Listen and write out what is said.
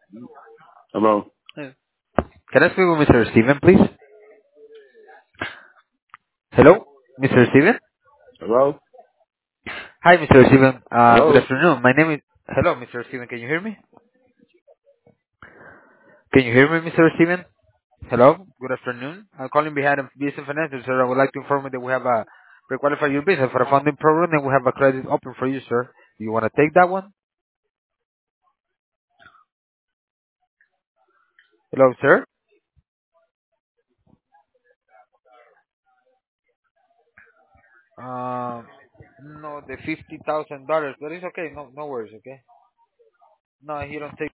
Hello? Uh, Can I speak with Mr. Steven, please? Hello, Mr. Steven? Hello? Hi, Mr. Steven. Good Hello? afternoon. My name is... Hello, Mr. Steven. Can you hear me? Can you hear me, Mr. Steven? Hello. Good afternoon. I'm calling behalf of BSF Financial, sir. I would like to inform you that we have a pre-qualified your business for a funding program, and we have a credit open for you, sir. Do you want to take that one? Hello, sir. Um, no, the $50,000, but it's okay. No, no worries. Okay. No, he don't take.